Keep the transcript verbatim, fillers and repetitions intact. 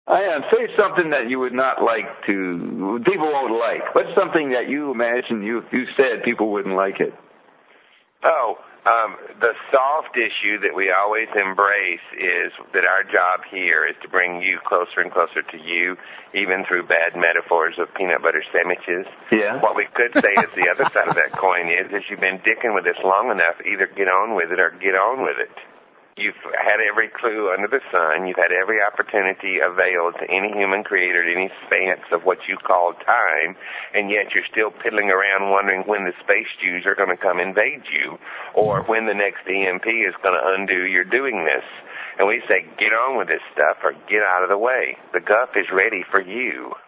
I am. Say something that you would not like to, people won't like. What's something that you imagine you you said people wouldn't like it? Oh, um, the soft issue that we always embrace is that our job here is to bring you closer and closer to you, even through bad metaphors of peanut butter sandwiches. Yeah. What we could say is the other side of that coin is, is you've been dicking with this long enough, either get on with it or get on with it. You've had every clue under the sun. You've had every opportunity availed to any human creator at any stance of what you call time, and yet you're still piddling around wondering when the space Jews are going to come invade you or when the next E M P is going to undo your doing this. And we say, get on with this stuff or get out of the way. The guff is ready for you.